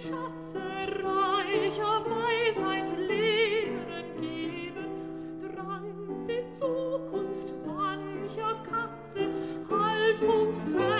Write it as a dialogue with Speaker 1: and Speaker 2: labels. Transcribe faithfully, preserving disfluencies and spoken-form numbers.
Speaker 1: Schatze reicher Weisheit Lehren geben, drang die Zukunft mancher Katze Halt und Fern.